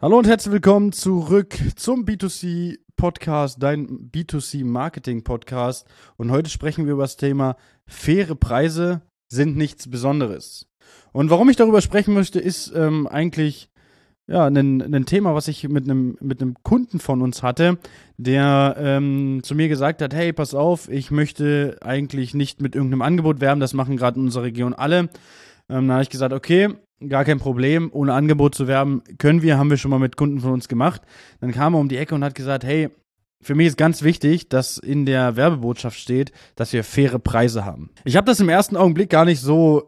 Hallo und herzlich willkommen zurück zum B2C Podcast, dein B2C Marketing Podcast. Und heute sprechen wir über das Thema faire Preise sind nichts Besonderes. Und warum ich darüber sprechen möchte, ist eigentlich ein Thema, was ich mit einem Kunden von uns hatte, der zu mir gesagt hat, hey, pass auf, ich möchte eigentlich nicht mit irgendeinem Angebot werben, das machen gerade in unserer Region alle. Dann habe ich gesagt, okay, gar kein Problem, ohne Angebot zu werben haben wir schon mal mit Kunden von uns gemacht. Dann kam er um die Ecke und hat gesagt, hey, für mich ist ganz wichtig, dass in der Werbebotschaft steht, dass wir faire Preise haben. Ich habe das im ersten Augenblick gar nicht so,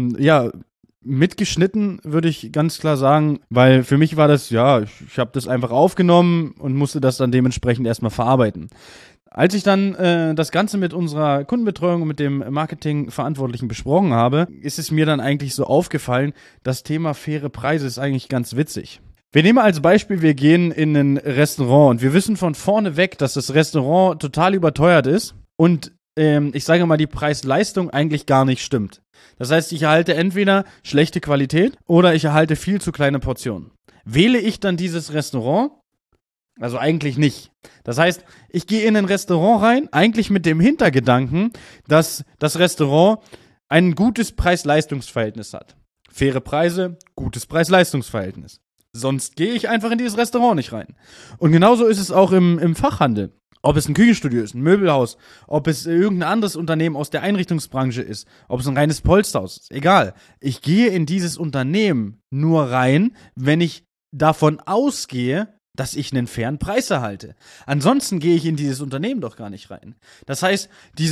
mitgeschnitten, würde ich ganz klar sagen, weil für mich war das, ich habe das einfach aufgenommen und musste das dann dementsprechend erstmal verarbeiten. Als ich dann das Ganze mit unserer Kundenbetreuung und mit dem Marketingverantwortlichen besprochen habe, ist es mir dann eigentlich so aufgefallen, das Thema faire Preise ist eigentlich ganz witzig. Wir nehmen als Beispiel, wir gehen in ein Restaurant und wir wissen von vorne weg, dass das Restaurant total überteuert ist und ich sage mal, die Preis-Leistung eigentlich gar nicht stimmt. Das heißt, ich erhalte entweder schlechte Qualität oder ich erhalte viel zu kleine Portionen. Wähle ich dann dieses Restaurant? Also eigentlich nicht. Das heißt, ich gehe in ein Restaurant rein, eigentlich mit dem Hintergedanken, dass das Restaurant ein gutes Preis-Leistungs-Verhältnis hat. Faire Preise, gutes Preis-Leistungs-Verhältnis. Sonst gehe ich einfach in dieses Restaurant nicht rein. Und genauso ist es auch im Fachhandel. Ob es ein Küchenstudio ist, ein Möbelhaus, ob es irgendein anderes Unternehmen aus der Einrichtungsbranche ist, ob es ein reines Polsterhaus ist, egal. Ich gehe in dieses Unternehmen nur rein, wenn ich davon ausgehe, dass ich einen fairen Preis erhalte. Ansonsten gehe ich in dieses Unternehmen doch gar nicht rein. Das heißt,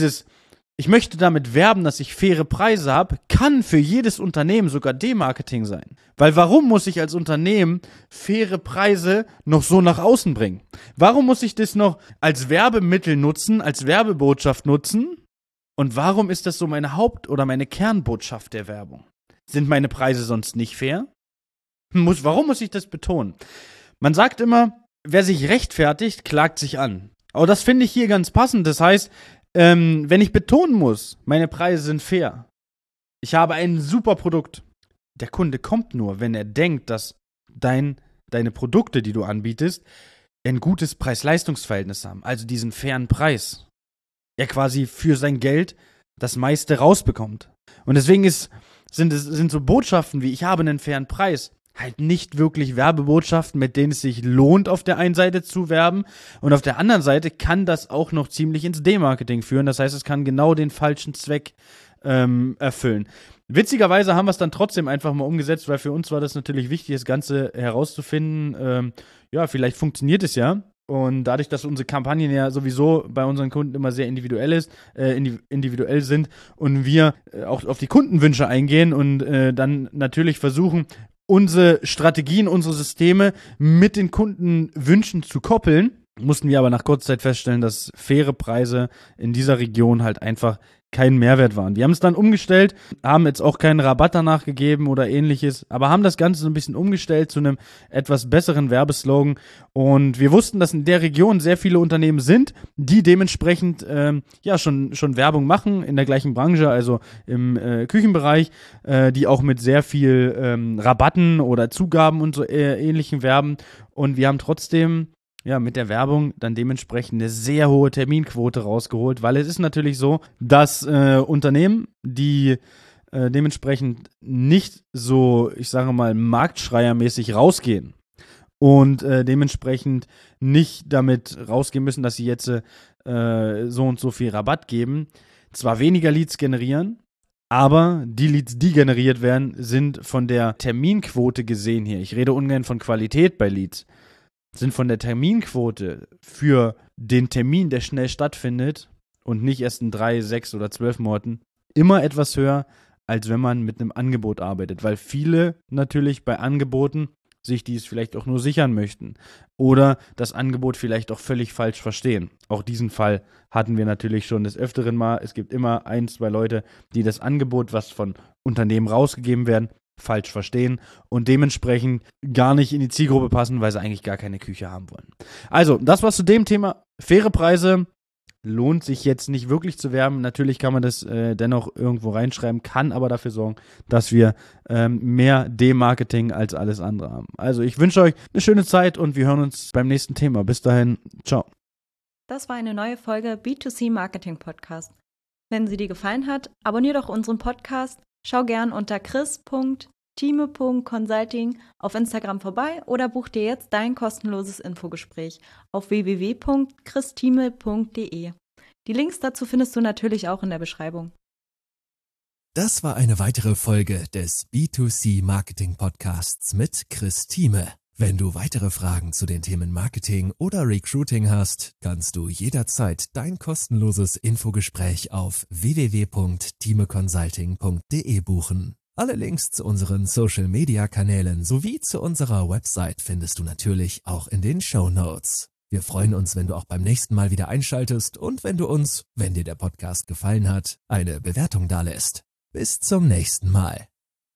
ich möchte damit werben, dass ich faire Preise habe, kann für jedes Unternehmen sogar Demarketing sein. Weil warum muss ich als Unternehmen faire Preise noch so nach außen bringen? Warum muss ich das noch als Werbemittel nutzen, als Werbebotschaft nutzen? Und warum ist das so meine oder meine Kernbotschaft der Werbung? Sind meine Preise sonst nicht fair? Warum muss ich das betonen? Man sagt immer, wer sich rechtfertigt, klagt sich an. Aber das finde ich hier ganz passend. Das heißt, wenn ich betonen muss, meine Preise sind fair, ich habe ein super Produkt. Der Kunde kommt nur, wenn er denkt, dass deine Produkte, die du anbietest, ein gutes Preis-Leistungs-Verhältnis haben. Also diesen fairen Preis. Er quasi für sein Geld das meiste rausbekommt. Und deswegen sind so Botschaften wie, ich habe einen fairen Preis, halt nicht wirklich Werbebotschaften, mit denen es sich lohnt, auf der einen Seite zu werben. Und auf der anderen Seite kann das auch noch ziemlich ins Demarketing führen. Das heißt, es kann genau den falschen Zweck erfüllen. Witzigerweise haben wir es dann trotzdem einfach mal umgesetzt, weil für uns war das natürlich wichtig, das Ganze herauszufinden. Vielleicht funktioniert es ja. Und dadurch, dass unsere Kampagnen ja sowieso bei unseren Kunden immer sehr individuell sind und wir auch auf die Kundenwünsche eingehen und dann natürlich versuchen, unsere Strategien, unsere Systeme mit den Kundenwünschen zu koppeln, mussten wir aber nach kurzer Zeit feststellen, dass faire Preise in dieser Region halt einfach keinen Mehrwert waren. Wir haben es dann umgestellt, haben jetzt auch keinen Rabatt danach gegeben oder ähnliches, aber haben das Ganze so ein bisschen umgestellt zu einem etwas besseren Werbeslogan. Und wir wussten, dass in der Region sehr viele Unternehmen sind, die dementsprechend schon Werbung machen in der gleichen Branche, also im Küchenbereich, die auch mit sehr viel Rabatten oder Zugaben und so ähnlichen werben. Und wir haben trotzdem mit der Werbung dann dementsprechend eine sehr hohe Terminquote rausgeholt, weil es ist natürlich so, dass Unternehmen, die dementsprechend nicht so, ich sage mal, marktschreiermäßig rausgehen und dementsprechend nicht damit rausgehen müssen, dass sie jetzt so und so viel Rabatt geben, zwar weniger Leads generieren, aber die Leads, die generiert werden, sind von der Terminquote gesehen hier. Ich rede ungern von Qualität bei Leads. Sind von der Terminquote für den Termin, der schnell stattfindet und nicht erst in 3, 6 oder 12 Monaten, immer etwas höher, als wenn man mit einem Angebot arbeitet. Weil viele natürlich bei Angeboten sich dies vielleicht auch nur sichern möchten oder das Angebot vielleicht auch völlig falsch verstehen. Auch diesen Fall hatten wir natürlich schon des Öfteren mal. Es gibt immer 1, 2 Leute, die das Angebot, was von Unternehmen rausgegeben werden, falsch verstehen und dementsprechend gar nicht in die Zielgruppe passen, weil sie eigentlich gar keine Küche haben wollen. Also, das war's zu dem Thema. Faire Preise lohnt sich jetzt nicht wirklich zu werben. Natürlich kann man das dennoch irgendwo reinschreiben, kann aber dafür sorgen, dass wir mehr D-Marketing als alles andere haben. Also ich wünsche euch eine schöne Zeit und wir hören uns beim nächsten Thema. Bis dahin, ciao. Das war eine neue Folge B2C Marketing Podcast. Wenn sie dir gefallen hat, abonnier doch unseren Podcast, schau gern unter chris.thieme.consulting auf Instagram vorbei oder buch dir jetzt dein kostenloses Infogespräch auf www.christhieme.de. Die Links dazu findest du natürlich auch in der Beschreibung. Das war eine weitere Folge des B2C Marketing Podcasts mit Chris Thieme. Wenn du weitere Fragen zu den Themen Marketing oder Recruiting hast, kannst du jederzeit dein kostenloses Infogespräch auf www.thiemeconsulting.de buchen. Alle Links zu unseren Social-Media-Kanälen sowie zu unserer Website findest du natürlich auch in den Shownotes. Wir freuen uns, wenn du auch beim nächsten Mal wieder einschaltest und wenn du uns, wenn dir der Podcast gefallen hat, eine Bewertung dalässt. Bis zum nächsten Mal.